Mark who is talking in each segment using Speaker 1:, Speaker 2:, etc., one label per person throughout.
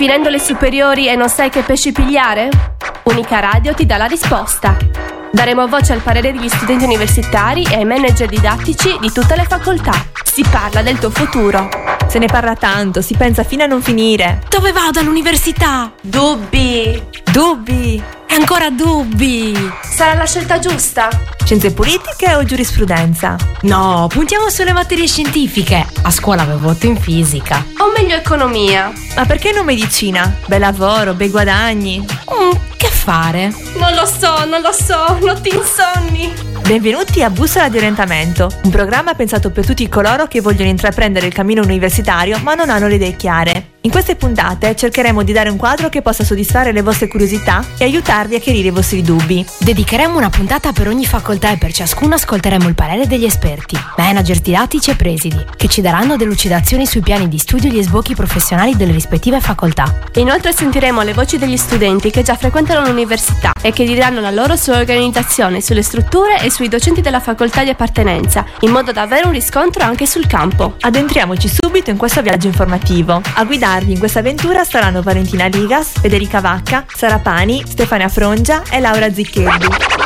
Speaker 1: Finendo le superiori e non sai che pesci pigliare? Unica Radio ti dà la risposta. Daremo voce al parere degli studenti universitari e ai manager didattici di tutte le facoltà. Si parla del tuo futuro.
Speaker 2: Se ne parla tanto, si pensa fino a non finire.
Speaker 3: Dove vado all'università?
Speaker 1: Dubbi.
Speaker 2: Dubbi.
Speaker 3: E ancora dubbi.
Speaker 1: Sarà la scelta giusta?
Speaker 2: Scienze politiche o giurisprudenza?
Speaker 3: No, puntiamo sulle materie scientifiche. A scuola avevo 8 in fisica.
Speaker 1: O meglio economia?
Speaker 2: Ma perché non medicina? Bel lavoro, bei guadagni.
Speaker 3: Che fare?
Speaker 1: Non lo so, notti insonni.
Speaker 2: Benvenuti a Bussola di Orientamento, un programma pensato per tutti coloro che vogliono intraprendere il cammino universitario ma non hanno le idee chiare. In queste puntate cercheremo di dare un quadro che possa soddisfare le vostre curiosità e aiutarvi a chiarire i vostri dubbi.
Speaker 3: Dedicheremo una puntata per ogni facoltà e per ciascuno ascolteremo il parere degli esperti, manager didattici e presidi, che ci daranno delucidazioni sui piani di studio e gli sbocchi professionali delle rispettive facoltà.
Speaker 1: Inoltre sentiremo le voci degli studenti che già frequentano l'università e che diranno la loro sull'organizzazione, sulle strutture e sui docenti della facoltà di appartenenza, in modo da avere un riscontro anche sul campo.
Speaker 2: Addentriamoci subito in questo viaggio informativo. A guidarvi in questa avventura saranno Valentina Ligas, Federica Vacca, Sara Pani, Stefania Frongia e Laura Zicchetti.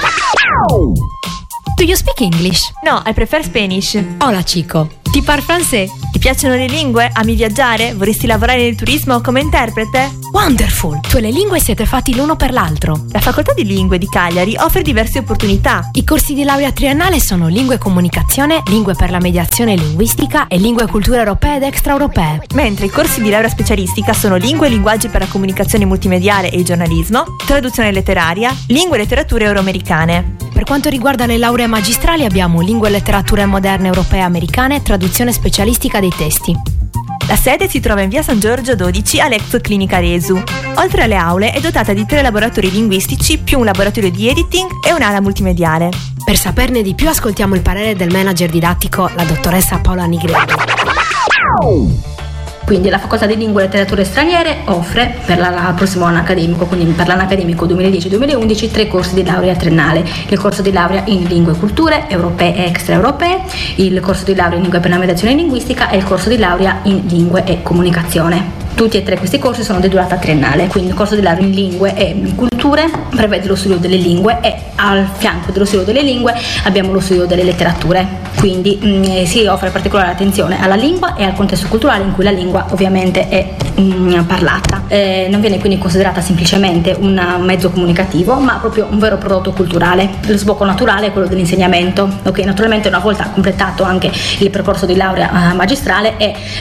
Speaker 3: Do you speak English?
Speaker 2: No, I prefer Spanish.
Speaker 3: Hola chico, ti parli francese?
Speaker 2: Ti piacciono le lingue? Ami viaggiare? Vorresti lavorare nel turismo come interprete?
Speaker 3: Wonderful! Tu e le lingue siete fatti l'uno per l'altro.
Speaker 2: La facoltà di lingue di Cagliari offre diverse opportunità.
Speaker 3: I corsi di laurea triennale sono lingue e comunicazione, lingue per la mediazione linguistica e lingue e culture europee ed extraeuropee.
Speaker 2: Mentre i corsi di laurea specialistica sono lingue e linguaggi per la comunicazione multimediale e il giornalismo, traduzione letteraria, lingue e letterature euroamericane.
Speaker 3: Per quanto riguarda le lauree magistrali abbiamo lingue e letterature moderne europee e americane, traduzione specialistica dei testi.
Speaker 2: La sede si trova in via San Giorgio 12 all'ex Clinica Resu. Oltre alle aule è dotata di 3 laboratori linguistici più un laboratorio di editing e un'ala multimediale.
Speaker 3: Per saperne di più ascoltiamo il parere del manager didattico, la dottoressa Paola Nigretti.
Speaker 4: Quindi la facoltà di lingue e letterature straniere offre per il prossimo anno accademico, quindi per l'anno accademico 2010-2011, 3 corsi di laurea triennale: il corso di laurea in lingue e culture europee e extraeuropee, il corso di laurea in lingue per la mediazione linguistica e il corso di laurea in lingue e comunicazione. Tutti e 3 questi corsi sono di durata triennale, quindi il corso di laurea in lingue e in culture prevede lo studio delle lingue e al fianco dello studio delle lingue abbiamo lo studio delle letterature. Quindi si offre particolare attenzione alla lingua e al contesto culturale in cui la lingua ovviamente è parlata. Non viene quindi considerata semplicemente un mezzo comunicativo, ma proprio un vero prodotto culturale. Lo sbocco naturale è quello dell'insegnamento. Ok, naturalmente una volta completato anche il percorso di laurea magistrale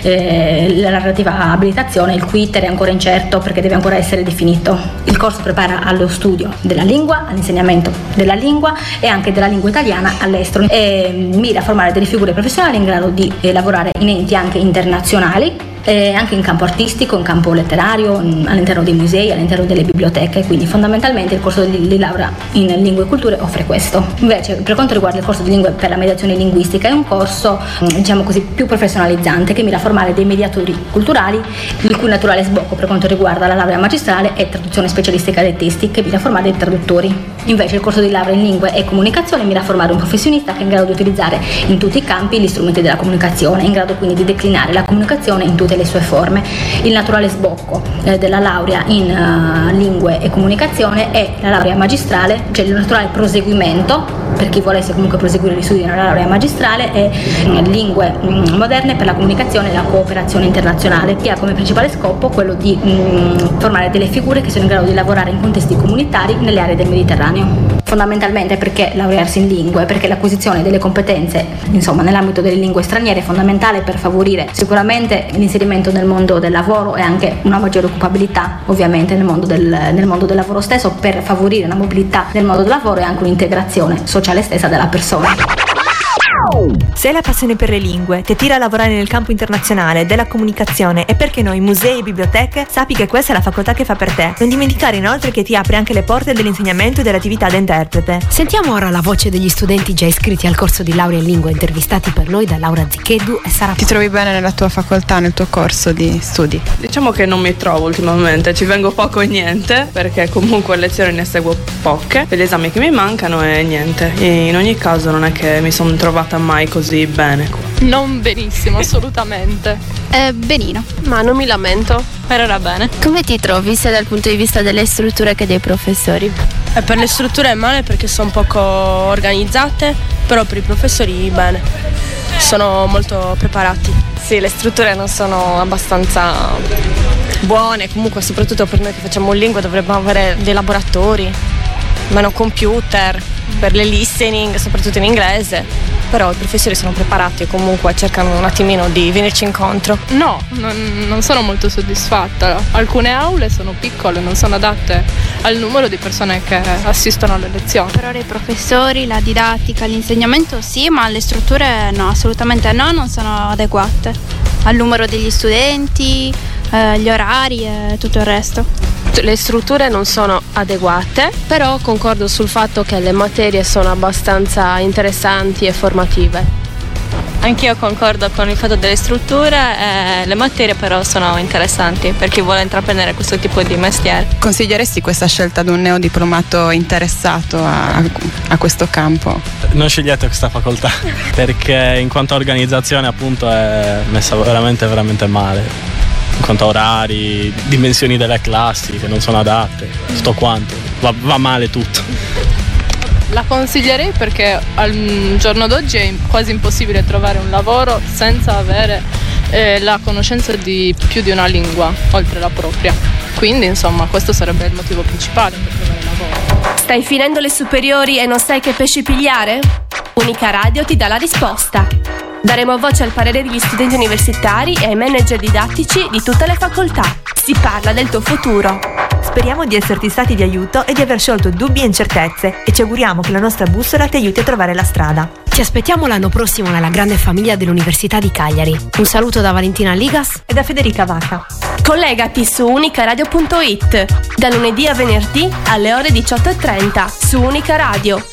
Speaker 4: e la relativa abilitazione, il cui iter è ancora incerto perché deve ancora essere definito. Il corso prepara allo studio della lingua, all'insegnamento della lingua e anche della lingua italiana all'estero e mira a formare delle figure professionali in grado di lavorare in enti anche internazionali, anche in campo artistico, in campo letterario, all'interno dei musei, all'interno delle biblioteche. Quindi fondamentalmente il corso di laurea in lingue e culture offre questo. Invece per quanto riguarda il corso di lingue per la mediazione linguistica è un corso diciamo così più professionalizzante che mira a formare dei mediatori culturali, il cui naturale sbocco per quanto riguarda la laurea magistrale è traduzione specialistica dei testi, che mira a formare dei traduttori. Invece il corso di laurea in lingue e comunicazione mira a formare un professionista che è in grado di utilizzare in tutti i campi gli strumenti della comunicazione, in grado quindi di declinare la comunicazione in tutte le sue forme. Il naturale sbocco della laurea in lingue e comunicazione è la laurea magistrale, cioè il naturale proseguimento per chi volesse comunque proseguire gli studi nella laurea magistrale è lingue moderne per la comunicazione e la cooperazione internazionale, che ha come principale scopo quello di formare delle figure che sono in grado di lavorare in contesti comunitari nelle aree del Mediterraneo. Fondamentalmente perché laurearsi in lingue? Perché l'acquisizione delle competenze nell'ambito delle lingue straniere è fondamentale per favorire sicuramente l'inserimento nel mondo del lavoro e anche una maggiore occupabilità ovviamente nel mondo del lavoro stesso, per favorire una mobilità nel mondo del lavoro e anche un'integrazione sociale stessa della persona.
Speaker 2: Se hai la passione per le lingue, ti attira a lavorare nel campo internazionale della comunicazione e perché no in musei e biblioteche, sappi che questa è la facoltà che fa per te. Non dimenticare inoltre che ti apre anche le porte dell'insegnamento e dell'attività da interprete.
Speaker 3: Sentiamo ora la voce degli studenti già iscritti al corso di laurea in lingua, intervistati per noi da Laura Zicchetti e Sara.
Speaker 5: Ti trovi bene nella tua facoltà, nel tuo corso di studi?
Speaker 6: Diciamo che non mi trovo ultimamente, ci vengo poco e niente, perché comunque lezioni ne seguo poche, e gli esami che mi mancano e niente. E in ogni caso non è che mi sono trovata trovata mai così bene.
Speaker 7: Non benissimo, assolutamente.
Speaker 8: Benino.
Speaker 1: Ma non mi lamento.
Speaker 7: Per ora bene.
Speaker 9: Come ti trovi sia dal punto di vista delle strutture che dei professori?
Speaker 10: Per le strutture è male perché sono poco organizzate, però per i professori bene, sono molto preparati.
Speaker 11: Sì, le strutture non sono abbastanza buone, comunque soprattutto per noi che facciamo lingua dovremmo avere dei laboratori, meno computer, per le listening, soprattutto in inglese. Però i professori sono preparati e comunque cercano un attimino di venirci incontro.
Speaker 7: No, non sono molto soddisfatta. Alcune aule sono piccole, non sono adatte al numero di persone che assistono alle lezioni.
Speaker 8: Per ora i professori, la didattica, l'insegnamento sì, ma le strutture no, assolutamente no, non sono adeguate al numero degli studenti, gli orari e tutto il resto.
Speaker 1: Le strutture non sono adeguate, però concordo sul fatto che le materie sono abbastanza interessanti e formative.
Speaker 11: Anch'io concordo con il fatto delle strutture, le materie però sono interessanti per chi vuole intraprendere questo tipo di mestiere.
Speaker 5: Consiglieresti questa scelta ad un neodiplomato interessato a questo campo?
Speaker 12: Non scegliete questa facoltà perché in quanto a organizzazione appunto è messa veramente male. In quanto a orari, dimensioni delle classi che non sono adatte, tutto quanto, va male tutto.
Speaker 7: La consiglierei perché al giorno d'oggi è quasi impossibile trovare un lavoro senza avere la conoscenza di più di una lingua, oltre la propria. Quindi insomma questo sarebbe il motivo principale per trovare lavoro.
Speaker 1: Stai finendo le superiori e non sai che pesci pigliare? Unica Radio ti dà la risposta. Daremo voce al parere degli studenti universitari e ai manager didattici di tutte le facoltà. Si parla del tuo futuro.
Speaker 2: Speriamo di esserti stati di aiuto e di aver sciolto dubbi e incertezze e ci auguriamo che la nostra bussola ti aiuti a trovare la strada.
Speaker 3: Ti aspettiamo l'anno prossimo nella grande famiglia dell'Università di Cagliari. Un saluto da Valentina Ligas
Speaker 2: e da Federica Vacca.
Speaker 1: Collegati su unicaradio.it da lunedì a venerdì alle ore 18:30 su Unica Radio.